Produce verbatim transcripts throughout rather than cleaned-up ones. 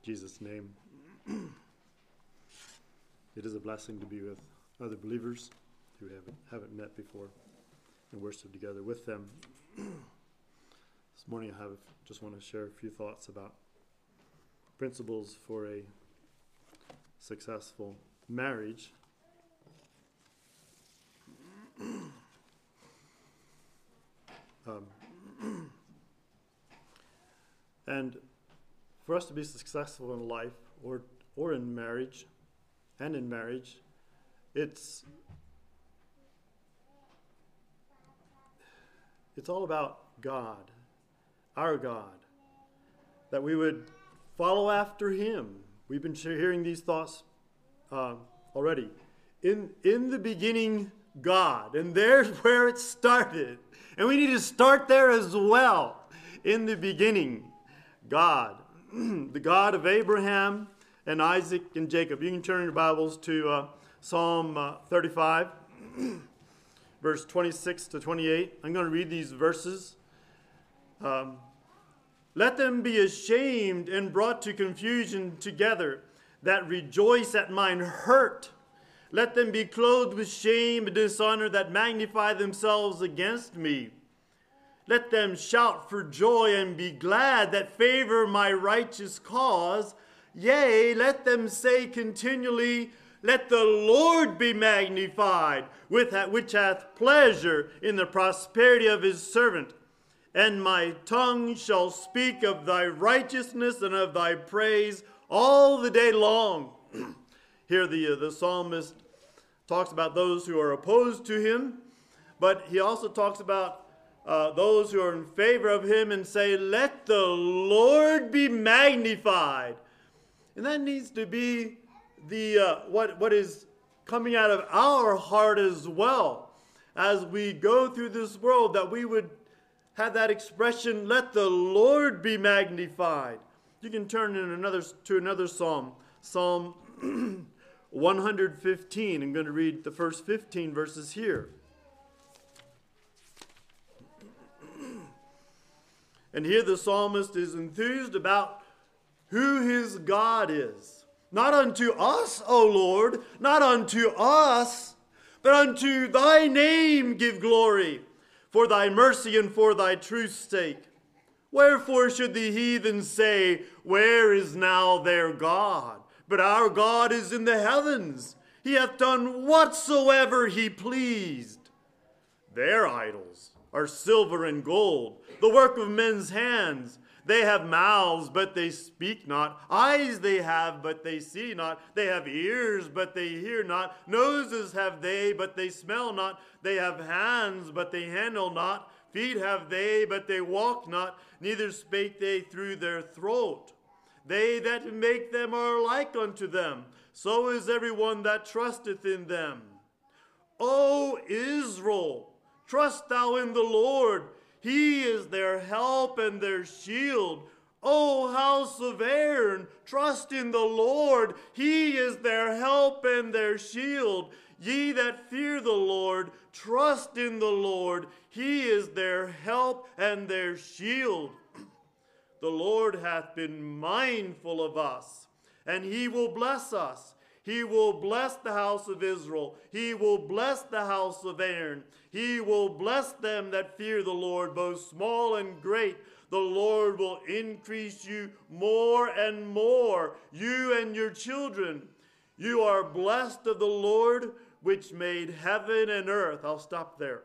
Jesus' name. It is a blessing to be with other believers who haven't, haven't met before and worship together with them. This morning I have just want to share a few thoughts about principles for a successful marriage. um, and for us to be successful in life or or in marriage and in marriage, it's it's all about God, our God, that we would follow after him. We've been hearing these thoughts uh, already. In, in the beginning, God, and there's where it started. And we need to start there as well. In the beginning, God, the God of Abraham and Isaac and Jacob. You can turn your Bibles to uh, Psalm uh, thirty-five, verse twenty-six to twenty-eight. I'm going to read these verses. Um, Let them be ashamed and brought to confusion together that rejoice at mine hurt. Let them be clothed with shame and dishonor that magnify themselves against me. Let them shout for joy and be glad that favor my righteous cause. Yea, let them say continually, let the Lord be magnified, with that which hath pleasure in the prosperity of his servant. And my tongue shall speak of thy righteousness and of thy praise all the day long. Here the, uh, the psalmist talks about those who are opposed to him, but he also talks about uh, those who are in favor of him and say, let the Lord be magnified. And that needs to be the uh, what what is coming out of our heart as well as we go through this world, that we would have that expression, let the Lord be magnified. You can turn in another to another psalm, Psalm one fifteen. I'm going to read the first fifteen verses here. And here the psalmist is enthused about who his God is. Not unto us, O Lord, not unto us, but unto thy name give glory, for thy mercy and for thy truth's sake. Wherefore should the heathen say, where is now their God? But our God is in the heavens. He hath done whatsoever he pleased. Their idols are silver and gold, the work of men's hands. They have mouths, but they speak not. Eyes they have, but they see not. They have ears, but they hear not. Noses have they, but they smell not. They have hands, but they handle not. Feet have they, but they walk not. Neither spake they through their throat. They that make them are like unto them. So is everyone that trusteth in them. O Israel, trust thou in the Lord. He is their help and their shield. O house of Aaron, trust in the Lord. He is their help and their shield. Ye that fear the Lord, trust in the Lord. He is their help and their shield. The Lord hath been mindful of us, and he will bless us. He will bless the house of Israel. He will bless the house of Aaron. He will bless them that fear the Lord, both small and great. The Lord will increase you more and more, you and your children. You are blessed of the Lord, which made heaven and earth. I'll stop there.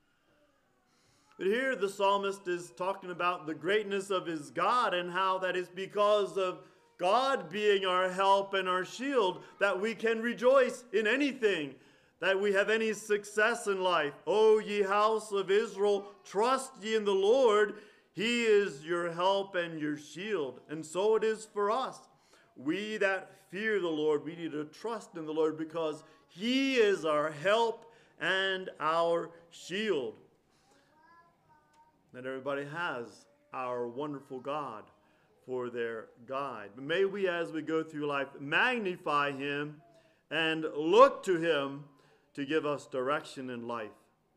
But here the psalmist is talking about the greatness of his God and how that is because of God being our help and our shield that we can rejoice in anything, that we have any success in life. O ye house of Israel, trust ye in the Lord. He is your help and your shield. And so it is for us. We that fear the Lord, we need to trust in the Lord because he is our help and our shield. That everybody has our wonderful God for their guide. But may we, as we go through life, magnify him and look to him to give us direction in life.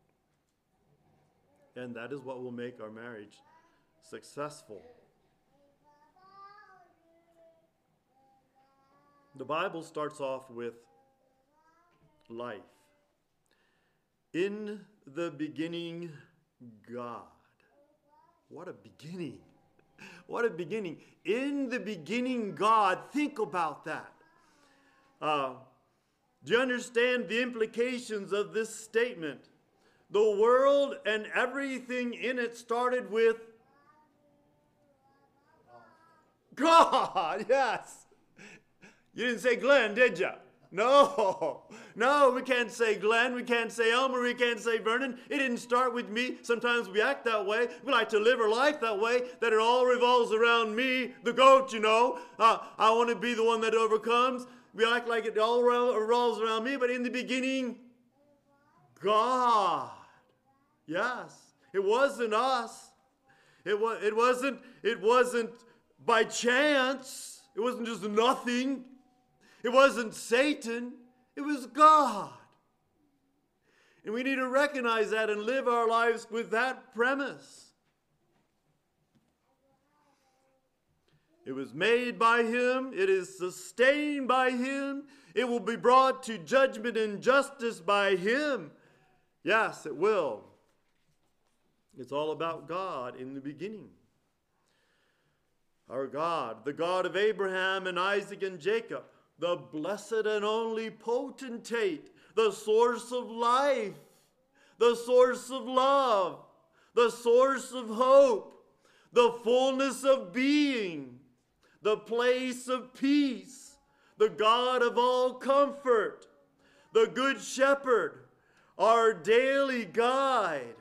And that is what will make our marriage successful. The Bible starts off with life. In the beginning, God. What a beginning. What a beginning. In the beginning, God. Think about that. Uh, do you understand the implications of this statement? The world and everything in it started with God. Yes. You didn't say Glenn, did you? No. No, we can't say Glenn. We can't say Elmer. We can't say Vernon. It didn't start with me. Sometimes we act that way. We like to live our life that way, that it all revolves around me, the goat, you know. Uh, I want to be the one that overcomes. We act like it all revolves around me, but in the beginning, God. Yes. It wasn't us. It was it wasn't it wasn't by chance. It wasn't just nothing. It wasn't Satan. It was God. And we need to recognize that and live our lives with that premise. It was made by him. It is sustained by him. It will be brought to judgment and justice by him. Yes, it will. It's all about God in the beginning. Our God, the God of Abraham and Isaac and Jacob, the blessed and only potentate, the source of life, the source of love, the source of hope, the fullness of being, the place of peace, the God of all comfort, the good shepherd, our daily guide.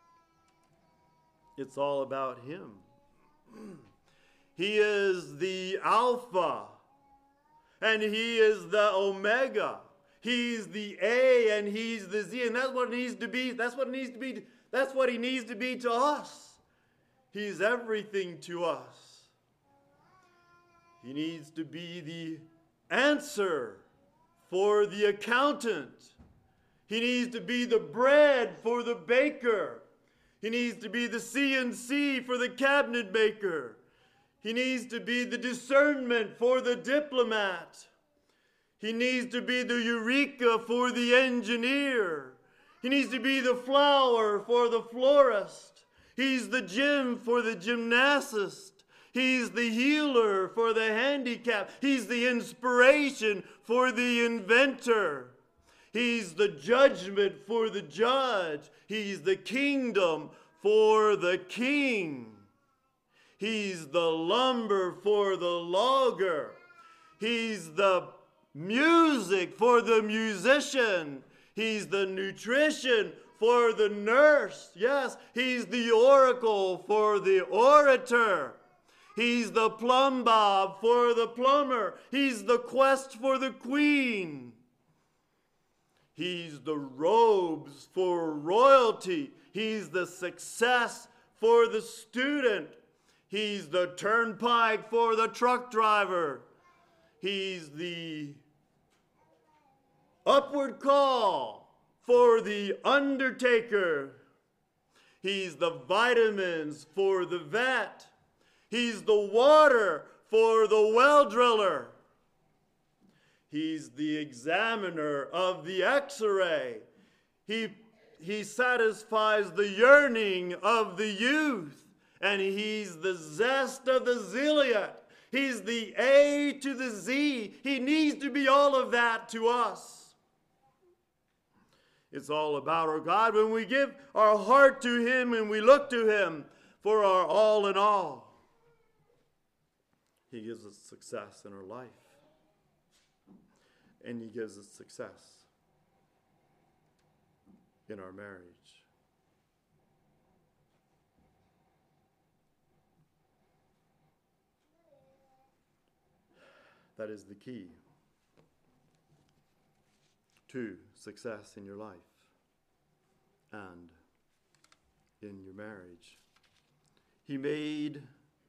It's all about him. He is the Alpha, and he is the Omega. He's the A, and he's the Z, and that's what it needs to be. That's what it needs to be. That's what he needs to be to us. He's everything to us. He needs to be the answer for the accountant. He needs to be the bread for the baker. He needs to be the C N C for the cabinet maker. He needs to be the discernment for the diplomat. He needs to be the eureka for the engineer. He needs to be the flower for the florist. He's the gym for the gymnasist. He's the healer for the handicapped. He's the inspiration for the inventor. He's the judgment for the judge. He's the kingdom for the king. He's the lumber for the logger. He's the music for the musician. He's the nutrition for the nurse. Yes, he's the oracle for the orator. He's the plumb bob for the plumber. He's the quest for the queen. He's the robes for royalty. He's the success for the student. He's the turnpike for the truck driver. He's the upward call for the undertaker. He's the vitamins for the vet. He's the water for the well driller. He's the examiner of the x-ray. He, he satisfies the yearning of the youth. And he's the zest of the zealot. He's the A to the Z. He needs to be all of that to us. It's all about our God when we give our heart to him and we look to him for our all in all. He gives us success in our life. And he gives us success in our marriage. That is the key to success in your life and in your marriage. He made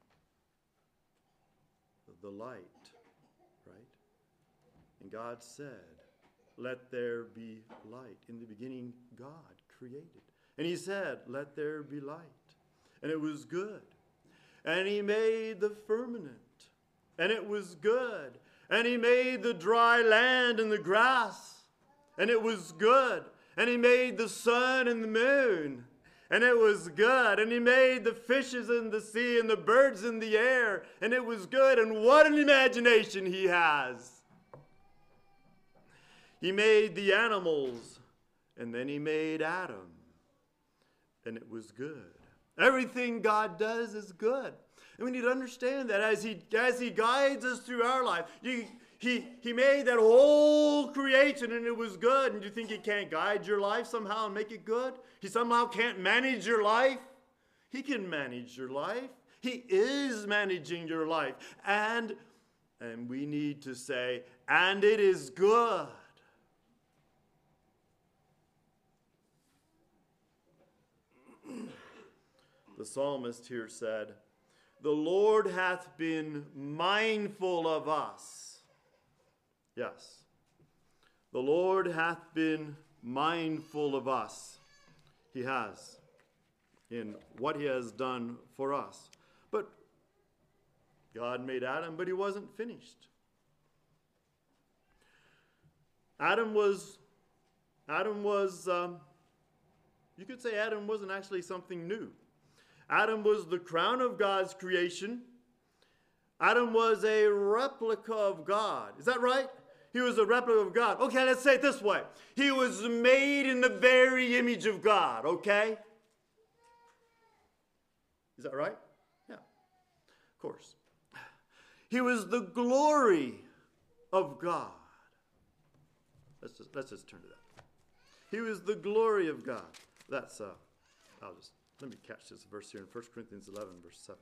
the light, right? And God said, let there be light. In the beginning, God created. And he said, let there be light. And it was good. And he made the firmament. And it was good. And he made the dry land and the grass, and it was good. And he made the sun and the moon, and it was good. And he made the fishes in the sea and the birds in the air, and it was good. And what an imagination he has. He made the animals, and then he made Adam, and it was good. Everything God does is good. And we need to understand that as he, as he guides us through our life. You, he, he made that whole creation and it was good. And you think he can't guide your life somehow and make it good? He somehow can't manage your life? He can manage your life. He is managing your life. And, and we need to say, and it is good. The psalmist here said, the Lord hath been mindful of us. Yes. The Lord hath been mindful of us. He has, in what he has done for us. But God made Adam, but he wasn't finished. Adam was, Adam was, um, you could say Adam wasn't actually something new. Adam was the crown of God's creation. Adam was a replica of God. Is that right? He was a replica of God. Okay, let's say it this way. He was made in the very image of God, okay? Is that right? Yeah, of course. He was the glory of God. Let's just, let's just turn to that. He was the glory of God. That's, uh, I'll just... Let me catch this verse here in First Corinthians eleven, verse seven.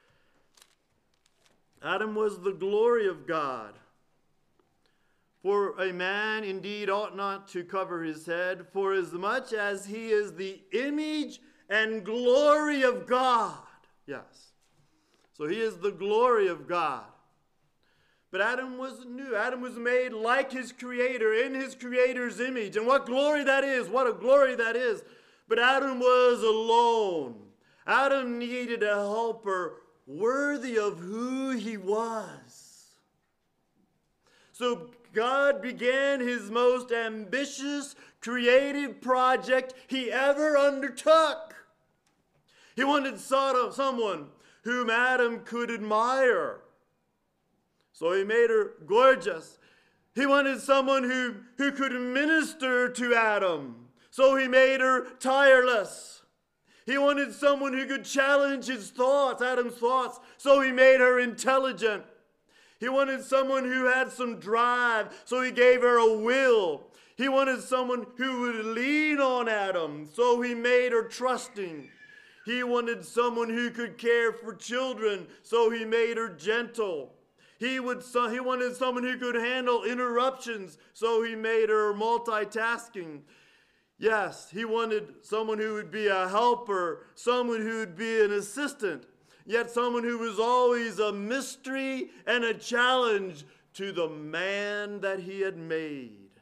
Adam was the glory of God. For a man indeed ought not to cover his head, for as much as he is the image and glory of God. Yes. So he is the glory of God. But Adam was new. Adam was made like his Creator, in his Creator's image. And what glory that is, what a glory that is. But Adam was alone. Adam needed a helper worthy of who he was. So God began his most ambitious, creative project he ever undertook. He wanted someone whom Adam could admire. So he made her gorgeous. He wanted someone who, who could minister to Adam. So he made her tireless. He wanted someone who could challenge his thoughts, Adam's thoughts. So he made her intelligent. He wanted someone who had some drive. So he gave her a will. He wanted someone who would lean on Adam. So he made her trusting. He wanted someone who could care for children. So he made her gentle. He, would, he wanted someone who could handle interruptions. So he made her multitasking. Yes, he wanted someone who would be a helper, someone who would be an assistant, yet someone who was always a mystery and a challenge to the man that he had made.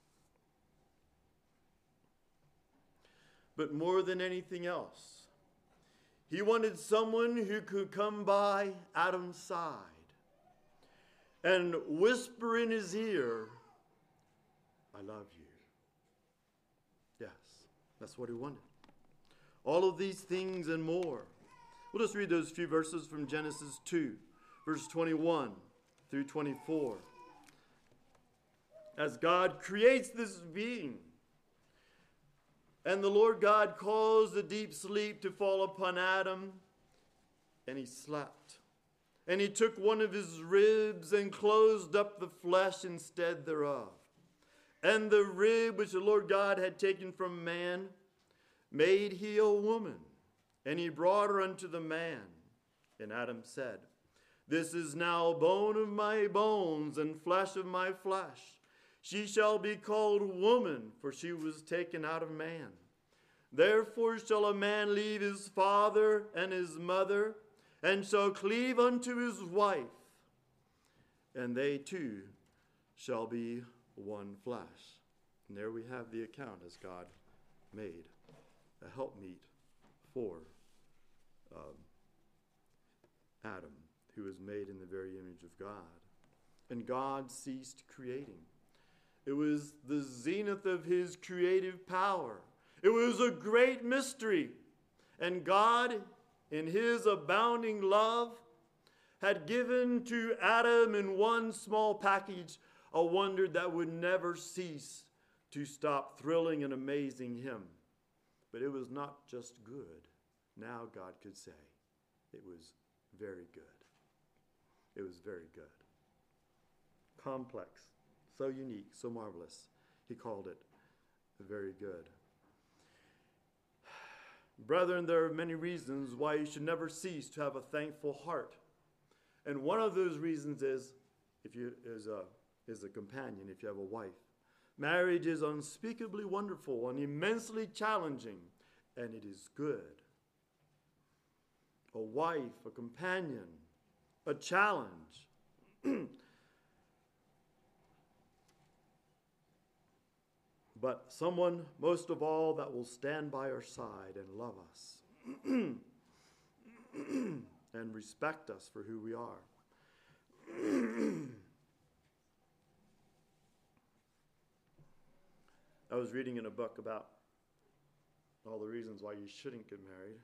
But more than anything else, he wanted someone who could come by Adam's side and whisper in his ear, I love you. Yes, that's what he wanted. All of these things and more. We'll just read those few verses from Genesis two, verse twenty-one through twenty-four. As God creates this being, and the Lord God caused a deep sleep to fall upon Adam, and he slept. And he took one of his ribs and closed up the flesh instead thereof. And the rib which the Lord God had taken from man, made he a woman, and he brought her unto the man. And Adam said, this is now bone of my bones and flesh of my flesh. She shall be called woman, for she was taken out of man. Therefore shall a man leave his father and his mother, and shall cleave unto his wife, and they two shall be one flesh. And there we have the account as God made a helpmeet for um, Adam, who was made in the very image of God. and God ceased creating. It was the zenith of his creative power. It was a great mystery. And God, in his abounding love, had given to Adam in one small package a wonder that would never cease to stop thrilling and amazing him. But it was not just good. Now God could say it was very good. It was very good. Complex, so unique, so marvelous. He called it very good. Brethren, there are many reasons why you should never cease to have a thankful heart. And one of those reasons is if you is a is a companion, if you have a wife. Marriage is unspeakably wonderful and immensely challenging, and it is good. A wife, a companion, a challenge. But someone, most of all, that will stand by our side and love us and respect us for who we are. I was reading in a book about all the reasons why you shouldn't get married.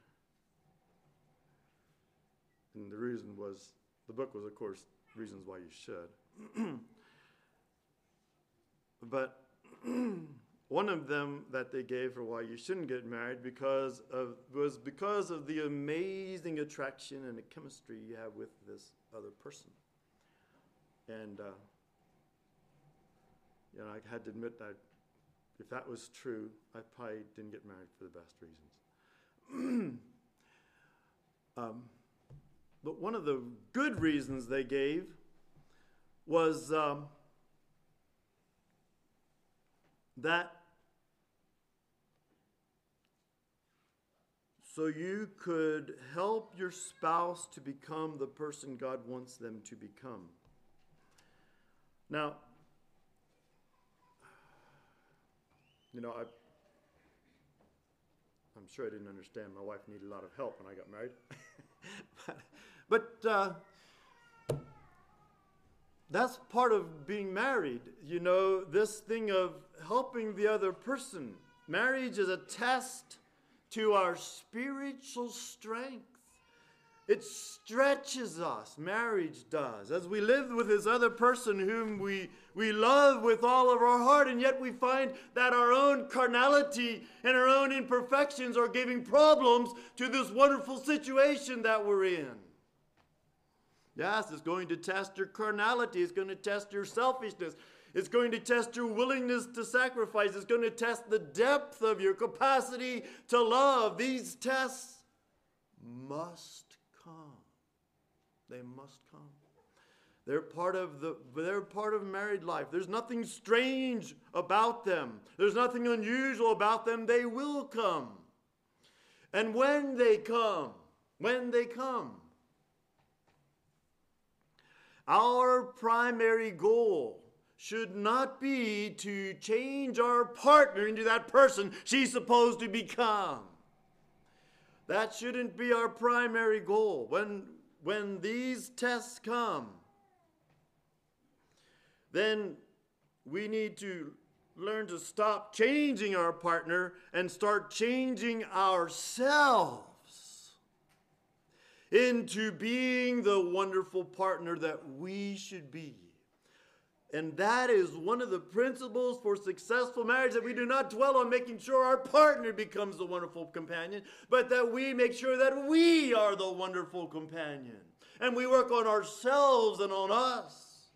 And the reason was, the book was, of course, reasons why you should. But one of them that they gave for why you shouldn't get married because of was because of the amazing attraction and the chemistry you have with this other person. And uh, you know, I had to admit that if that was true, I probably didn't get married for the best reasons. um, but one of the good reasons they gave was um, that so you could help your spouse to become the person God wants them to become. Now, you know, I, I'm sure I didn't understand. My wife needed a lot of help when I got married. but but uh, that's part of being married. You know, this thing of helping the other person. Marriage is a test to our spiritual strength. It stretches us, marriage does, as we live with this other person whom we, we love with all of our heart, and yet we find that our own carnality and our own imperfections are giving problems to this wonderful situation that we're in. Yes, it's going to test your carnality. It's going to test your selfishness. It's going to test your willingness to sacrifice. It's going to test the depth of your capacity to love. These tests must come. They must come. They're part of the they're part of married life. There's nothing strange about them. There's nothing unusual about them. They will come. And when they come, when they come, our primary goal should not be to change our partner into that person she's supposed to become. That shouldn't be our primary goal. When, when these tests come, then we need to learn to stop changing our partner and start changing ourselves into being the wonderful partner that we should be. And that is one of the principles for successful marriage, that we do not dwell on making sure our partner becomes the wonderful companion, but that we make sure that we are the wonderful companion. And we work on ourselves and on us.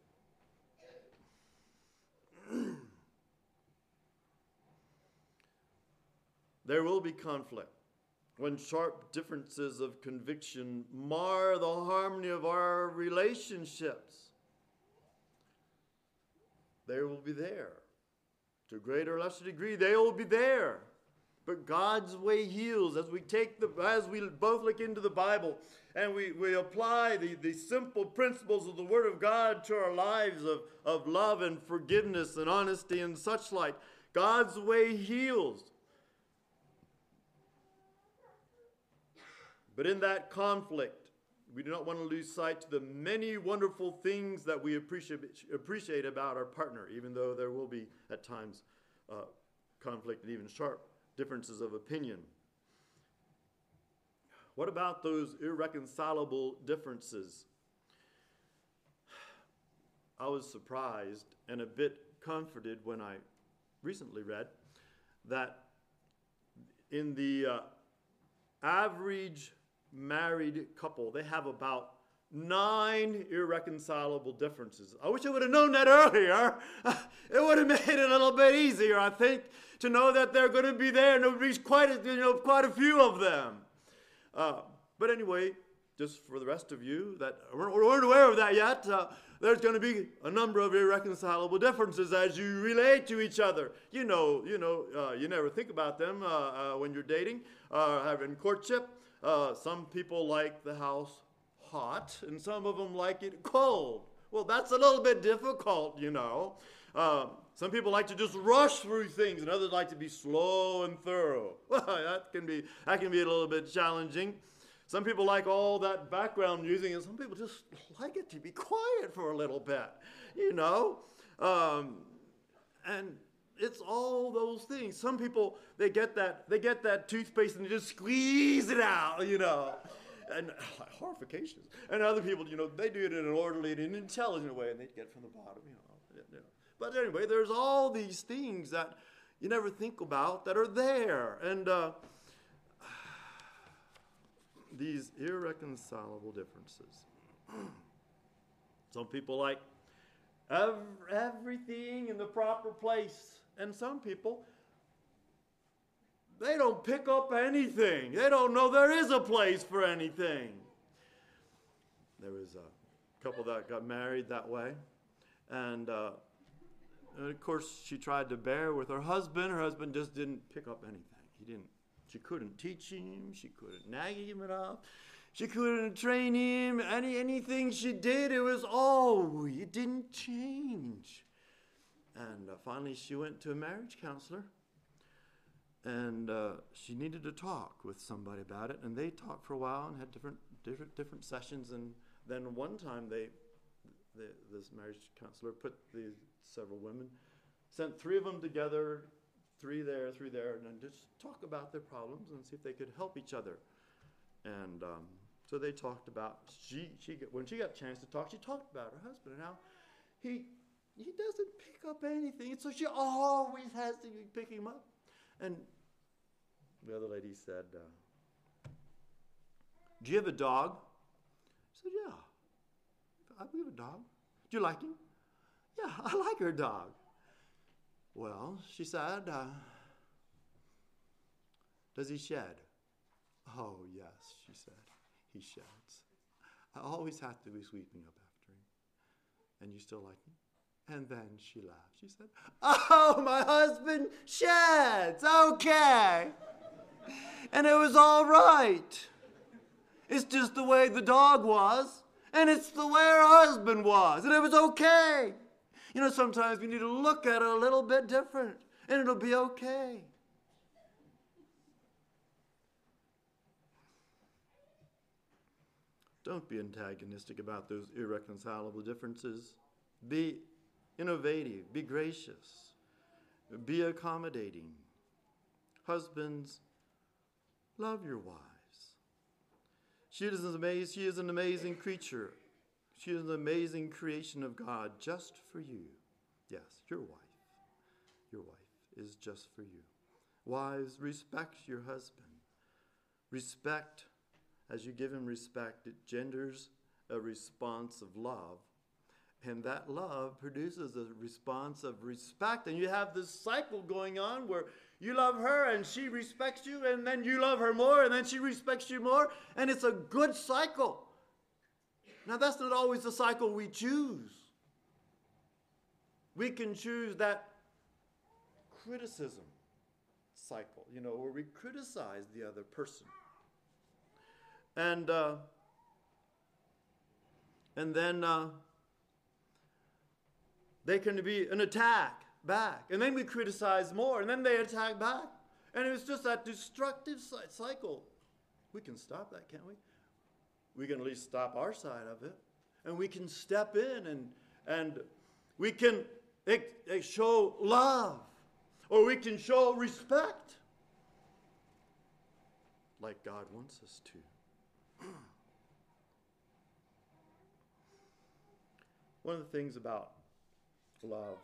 There will be conflict when sharp differences of conviction mar the harmony of our relationships. They will be there. To a greater or lesser degree, they will be there. But God's way heals. As we take the, as we both look into the Bible and we, we apply the, the simple principles of the Word of God to our lives of, of love and forgiveness and honesty and such like, God's way heals. But in that conflict, we do not want to lose sight to the many wonderful things that we appreciate, appreciate about our partner, even though there will be at times uh, conflict and even sharp differences of opinion. What about those irreconcilable differences? I was surprised and a bit comforted when I recently read that in the uh, average married couple, they have about nine irreconcilable differences. I wish I would have known that earlier. It would have made it a little bit easier, I think, to know that they're going to be there, and there would be quite a, you know, quite a few of them. Uh, but anyway, just for the rest of you that weren't aware of that yet, uh, there's going to be a number of irreconcilable differences as you relate to each other. You know, you know, uh, you never think about them uh, uh, when you're dating, uh, having courtship. Uh, some people like the house hot, and some of them like it cold. Well, that's a little bit difficult, you know. Uh, some people like to just rush through things, and others like to be slow and thorough. Well, that can be that can be a little bit challenging. Some people like all that background music, and some people just like it to be quiet for a little bit, you know. Um, and it's all those things. Some people, they get that they get that toothpaste and they just squeeze it out, you know. And horrifications. And other people, you know, they do it in an orderly and an intelligent way, and they get from the bottom, you know. You know. But anyway, there's all these things that you never think about that are there. And uh, these irreconcilable differences. Some people like every, everything in the proper place. And some people, they don't pick up anything. They don't know there is a place for anything. There was a couple that got married that way. And, uh, and of course, she tried to bear with her husband. Her husband just didn't pick up anything. He didn't. She couldn't teach him. She couldn't nag him enough. She couldn't train him. Any anything she did, it was, oh, it didn't change. And uh, finally, she went to a marriage counselor. And uh, she needed to talk with somebody about it. And they talked for a while and had different different, different sessions. And then one time, they, the, this marriage counselor put the several women, sent three of them together, three there, three there, and then just talk about their problems and see if they could help each other. And um, so they talked about, she, she when she got a chance to talk, she talked about her husband and how he, he doesn't pick up anything. And so she always has to be picking him up. And the other lady said, uh, do you have a dog? I said, yeah. I we have a dog. Do you like him? Yeah, I like her dog. Well, she said, uh, does he shed? Oh, yes, she said. He sheds. I always have to be sweeping up after him. And you still like him? And then she laughed. She said, oh, my husband sheds. Okay. And it was all right. It's just the way the dog was. And it's the way her husband was. And it was okay. You know, sometimes we need to look at it a little bit different. And it'll be okay. Don't be antagonistic about those irreconcilable differences. Be innovative. Be gracious. Be accommodating. Husbands, love your wives. She is an amazing, she is an amazing creature. She is an amazing creation of God just for you. Yes, your wife. Your wife is just for you. Wives, respect your husband. Respect, as you give him respect, it genders a response of love. And that love produces a response of respect. And you have this cycle going on where you love her and she respects you, and then you love her more and then she respects you more. And it's a good cycle. Now, that's not always the cycle we choose. We can choose that criticism cycle, you know, where we criticize the other person. And, uh, and then... Uh, They can be an attack back. And then we criticize more. And then they attack back. And it's just that destructive cycle. We can stop that, can't we? we can at least stop our side of it. And we can step in and, and we can ex- ex- show love. Or we can show respect. Like God wants us to. One of the things about love,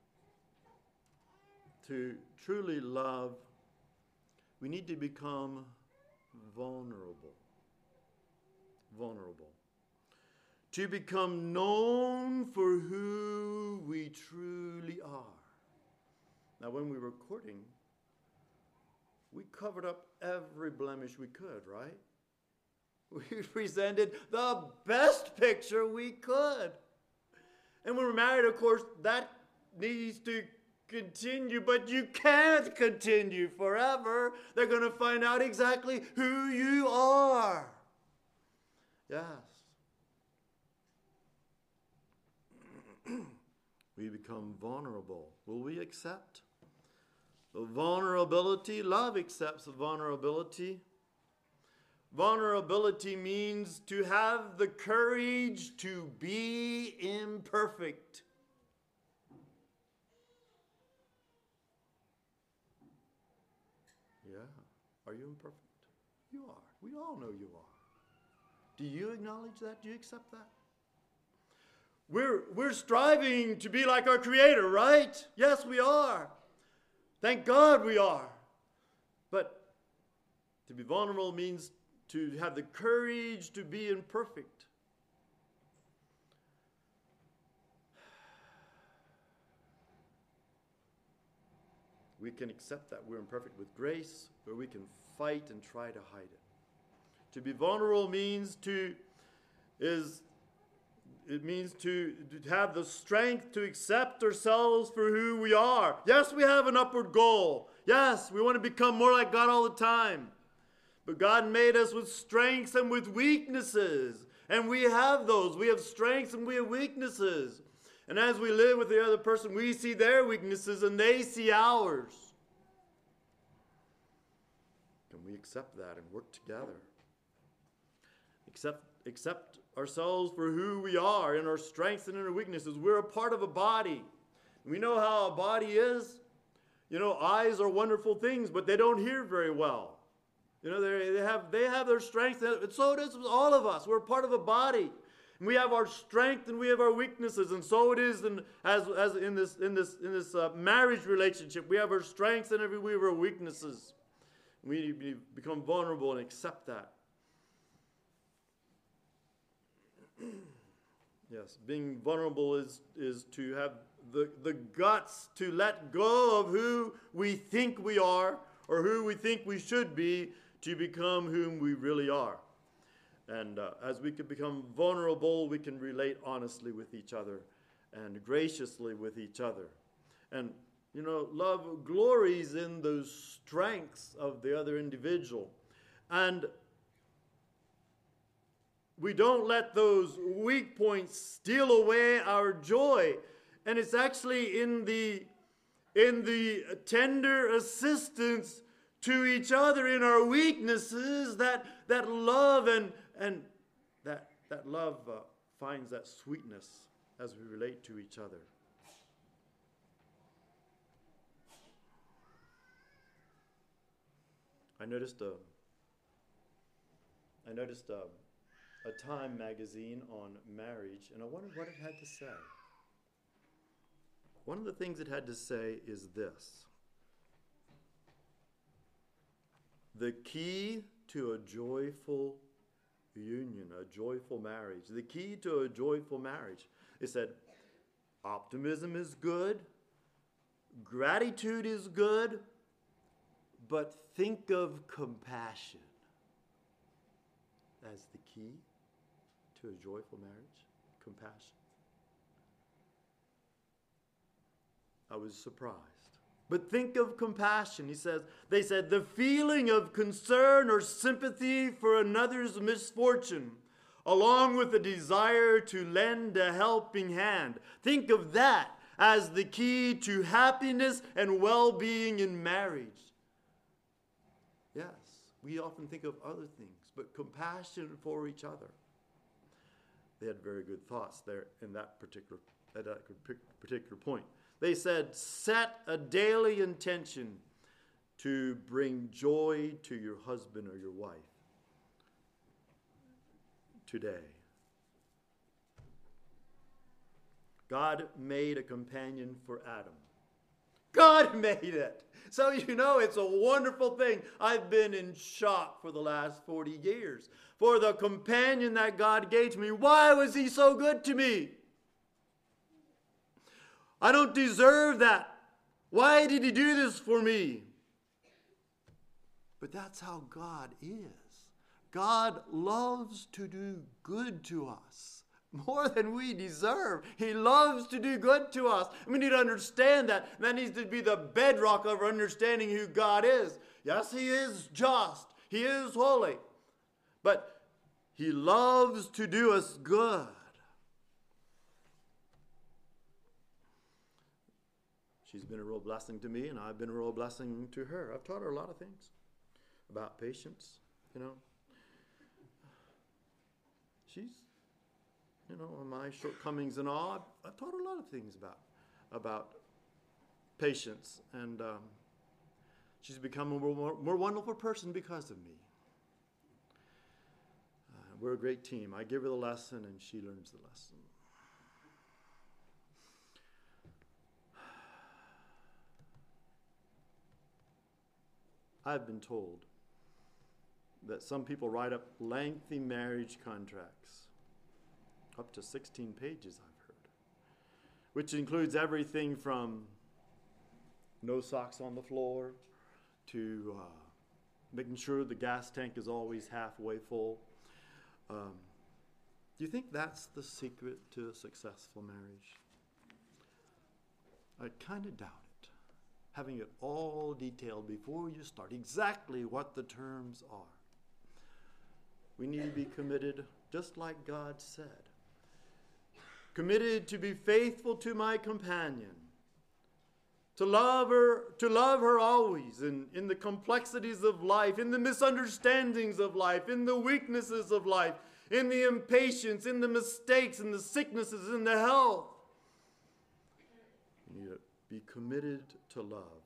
to truly love, we need to become vulnerable. Vulnerable. To become known for who we truly are. Now, when we were courting, we covered up every blemish we could, right? We presented the best picture we could. And when we're married, of course, that needs to continue, but you can't continue forever. They're going to find out exactly who you are. Yes. We become vulnerable. Will we accept the vulnerability? Love accepts the vulnerability. Vulnerability means to have the courage to be imperfect. Yeah. Are you imperfect? You are. We all know you are. Do you acknowledge that? Do you accept that? We're, we're striving to be like our Creator, right? Yes, we are. Thank God we are. But to be vulnerable means to have the courage to be imperfect. We can accept that we're imperfect with grace, or we can fight and try to hide it. To be vulnerable means to is it means to, to have the strength to accept ourselves for who we are. Yes, we have an upward goal. Yes, we want to become more like God all the time. But God made us with strengths and with weaknesses. And we have those. We have strengths and we have weaknesses. And as we live with the other person, we see their weaknesses and they see ours. Can we accept that and work together? Accept, accept ourselves for who we are in our strengths and in our weaknesses. We're a part of a body. We know how a body is. You know, eyes are wonderful things, but they don't hear very well. You know, they, they have they have their strengths, and so does all of us. We're part of a body. And we have our strength and we have our weaknesses, and so it is in, as, as in this in this in this uh, marriage relationship. We have our strengths and every we have our weaknesses. We need to become vulnerable and accept that. Yes, being vulnerable is, is to have the, the guts to let go of who we think we are or who we think we should be to become whom we really are. And uh, as we can become vulnerable, we can relate honestly with each other and graciously with each other. And, you know, love glories in those strengths of the other individual. And we don't let those weak points steal away our joy. And it's actually in the, in the tender assistance to each other in our weaknesses that, that love and, and that, that love uh, finds that sweetness as we relate to each other. I noticed a, I noticed a, a Time magazine on marriage, and I wondered what it had to say. One of the things it had to say is this: the key to a joyful union, a joyful marriage, the key to a joyful marriage. It said, optimism is good, gratitude is good, but think of compassion as the key to a joyful marriage. Compassion. I was surprised. But think of compassion. He says, they said, the feeling of concern or sympathy for another's misfortune, along with the desire to lend a helping hand. Think of that as the key to happiness and well-being in marriage. Yes, we often think of other things, but compassion for each other. They had very good thoughts there in that particular, at that particular point. They said, set a daily intention to bring joy to your husband or your wife today. God made a companion for Adam. God made it. So you know it's a wonderful thing. I've been in shock for the last forty years for the companion that God gave to me. Why was he so good to me? I don't deserve that. Why did he do this for me? But that's how God is. God loves to do good to us. More than we deserve. He loves to do good to us. We need to understand that. That needs to be the bedrock of our understanding who God is. Yes, he is just. He is holy. But he loves to do us good. She's been a real blessing to me, and I've been a real blessing to her. I've taught her a lot of things about patience, you know. She's, you know, my shortcomings and all, I've, I've taught her a lot of things about, about patience. And um, she's become a more, more wonderful person because of me. Uh, we're a great team. I give her the lesson, and she learns the lesson. I've been told that some people write up lengthy marriage contracts, up to sixteen pages, I've heard, which includes everything from no socks on the floor to uh, making sure the gas tank is always halfway full. Um, do you think that's the secret to a successful marriage? I kind of doubt it. Having it all detailed before you start, exactly what the terms are. We need to be committed, just like God said. Committed to be faithful to my companion, to love her, to love her always in, in the complexities of life, in the misunderstandings of life, in the weaknesses of life, in the impatience, in the mistakes, in the sicknesses, in the health. You need to be committed to love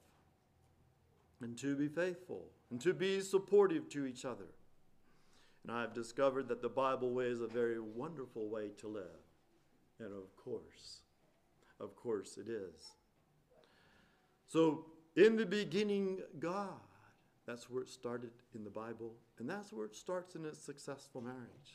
and to be faithful and to be supportive to each other. And I've discovered that the Bible way is a very wonderful way to live. And of course, of course it is. So, in the beginning, God. That's where it started in the Bible. And that's where it starts in a successful marriage.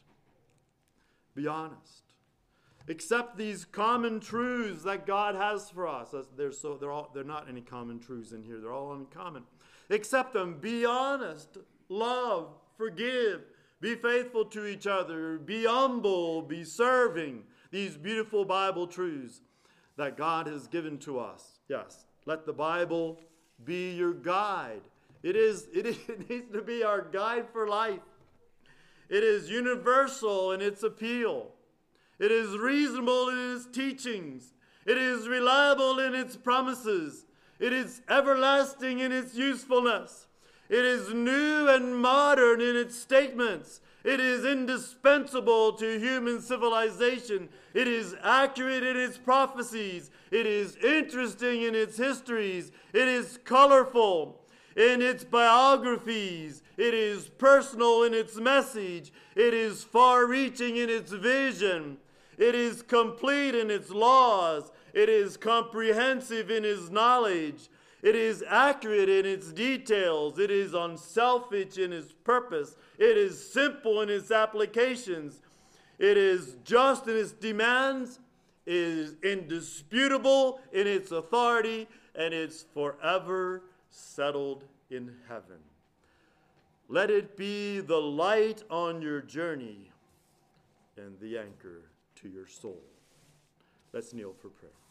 Be honest. Accept these common truths that God has for us. They're, so, they're, all, they're not any common truths in here. They're all uncommon. Accept them. Be honest. Love. Forgive. Be faithful to each other. Be humble. Be serving. These beautiful Bible truths that God has given to us. Yes. Let the Bible be your guide. It is. It, is, it needs to be our guide for life. It is universal in its appeal. It is reasonable in its teachings. It is reliable in its promises. It is everlasting in its usefulness. It is new and modern in its statements. It is indispensable to human civilization. It is accurate in its prophecies. It is interesting in its histories. It is colorful in its biographies. It is personal in its message. It is far-reaching in its vision. It is complete in its laws. It is comprehensive in its knowledge. It is accurate in its details. It is unselfish in its purpose. It is simple in its applications. It is just in its demands. It is indisputable in its authority. And it's forever settled in heaven. Let it be the light on your journey and the anchor to your soul. Let's kneel for prayer.